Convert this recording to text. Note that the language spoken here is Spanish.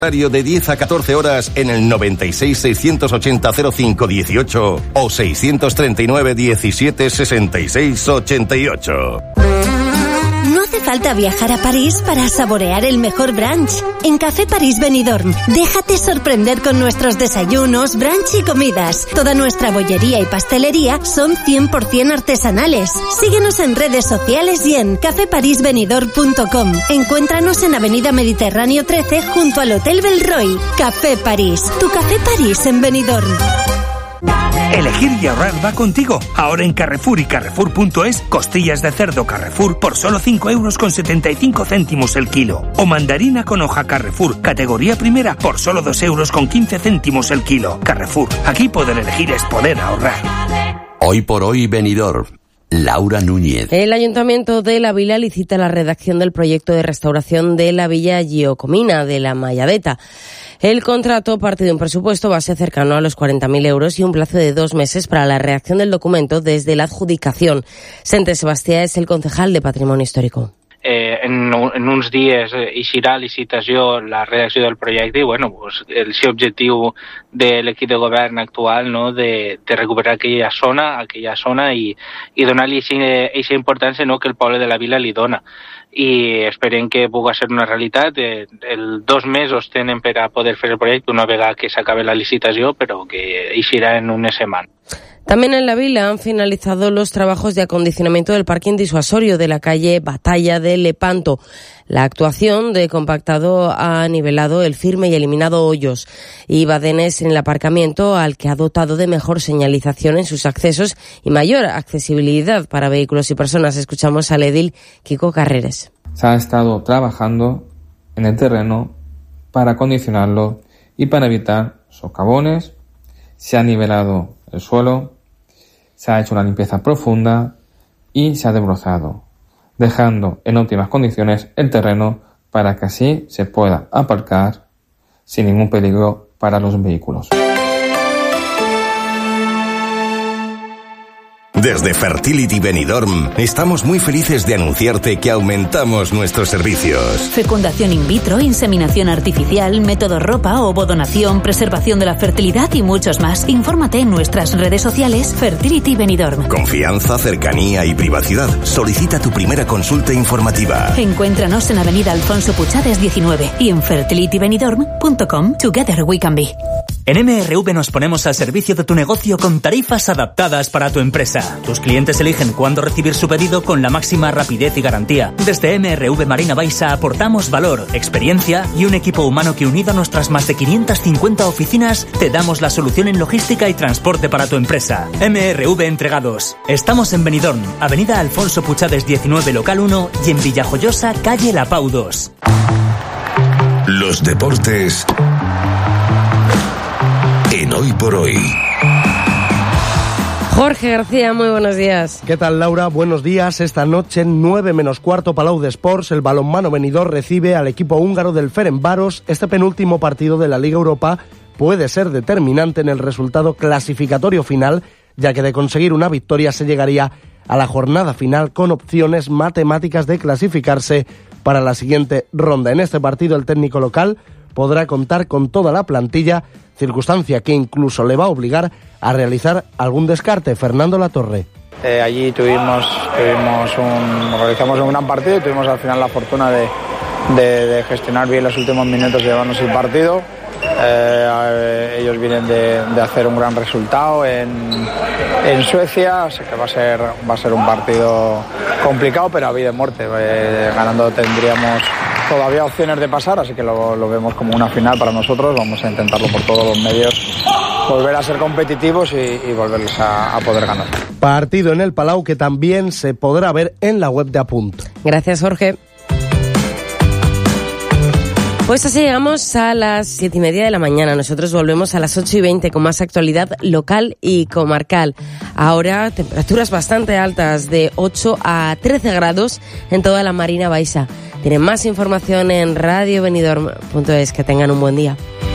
De 10 a 14 horas en el 96 680 05 18 o 639 17 66 88. No hace falta viajar a París para saborear el mejor brunch. En Café París Benidorm, déjate sorprender con nuestros desayunos, brunch y comidas. Toda nuestra bollería y pastelería son 100% artesanales. Síguenos en redes sociales y en cafeparisbenidorm.com. Encuéntranos en Avenida Mediterráneo 13 junto al Hotel Belroy. Café París, tu Café París en Benidorm. Elegir y ahorrar va contigo. Ahora en Carrefour y Carrefour.es, costillas de cerdo Carrefour por solo 5,75 € el kilo. O mandarina con hoja Carrefour, categoría primera, por solo 2,15 € el kilo. Carrefour, aquí poder elegir es poder ahorrar. Hoy por hoy Benidorm. Laura Núñez. El Ayuntamiento de La Vila licita la redacción del proyecto de restauración de la Villa Giacomina de la Mayadeta. El contrato parte de un presupuesto base cercano a los 40.000 € y un plazo de 2 meses para la redacción del documento desde la adjudicación. Sente Sebastià es el concejal de Patrimonio Histórico. En uns dies eixirà a licitació la redacció del projecte i el seu objectiu de l'equip de govern actual, no, de recuperar aquella zona i donar-li aquesta importància, no, que el poble de la Vila li dona. I esperem que pugui ser una realitat. 2 mesos tenen per a poder fer el projecte una vegada que s'acabe la licitació, però que eixirà en unes setmanes. También en La Vila han finalizado los trabajos de acondicionamiento del parking disuasorio de la calle Batalla de Lepanto. La actuación de compactado ha nivelado el firme y eliminado hoyos y badenes en el aparcamiento, al que ha dotado de mejor señalización en sus accesos y mayor accesibilidad para vehículos y personas. Escuchamos al edil Kiko Carreres. Se ha estado trabajando en el terreno para acondicionarlo y para evitar socavones. Se ha nivelado el suelo, se ha hecho una limpieza profunda y se ha desbrozado, dejando en óptimas condiciones el terreno para que así se pueda aparcar sin ningún peligro para los vehículos. Desde Fertility Benidorm estamos muy felices de anunciarte que aumentamos nuestros servicios. Fecundación in vitro, inseminación artificial, método ropa, ovodonación, preservación de la fertilidad y muchos más. Infórmate en nuestras redes sociales Fertility Benidorm. Confianza, cercanía y privacidad. Solicita tu primera consulta informativa. Encuéntranos en Avenida Alfonso Puchades 19 y en fertilitybenidorm.com. Together we can be. En MRV nos ponemos al servicio de tu negocio con tarifas adaptadas para tu empresa. Tus clientes eligen cuándo recibir su pedido con la máxima rapidez y garantía. Desde MRV Marina Baixa aportamos valor, experiencia y un equipo humano que, unido a nuestras más de 550 oficinas, te damos la solución en logística y transporte para tu empresa. MRV Entregados. Estamos en Benidorm, Avenida Alfonso Puchades 19, local 1, y en Villajoyosa, calle La Pau 2. Los deportes en Hoy por Hoy. Jorge García, muy buenos días. ¿Qué tal, Laura? Buenos días. Esta noche, 9 menos cuarto, Palau de Sports, el balonmano Benidorm recibe al equipo húngaro del Ferencváros. Este penúltimo partido de la Liga Europa puede ser determinante en el resultado clasificatorio final, ya que de conseguir una victoria se llegaría a la jornada final con opciones matemáticas de clasificarse para la siguiente ronda. En este partido, el técnico local podrá contar con toda la plantilla, circunstancia que incluso le va a obligar a realizar algún descarte. Fernando Latorre. Allí realizamos un gran partido y tuvimos al final la fortuna de gestionar bien los últimos minutos y llevarnos el partido. Ellos vienen de hacer un gran resultado en Suecia, así que va a ser un partido complicado, pero a vida y muerte. Ganando tendríamos todavía opciones de pasar, así que lo vemos como una final para nosotros. Vamos a intentarlo por todos los medios, volver a ser competitivos y volverles a poder ganar. Partido en el Palau que también se podrá ver en la web de Apunt. Gracias, Jorge. Pues así llegamos a las 7:30 de la mañana. Nosotros volvemos a las 8:20 con más actualidad local y comarcal. Ahora temperaturas bastante altas, de 8 a 13 grados en toda la Marina Baixa. Tienen más información en radiobenidorm.es. Que tengan un buen día.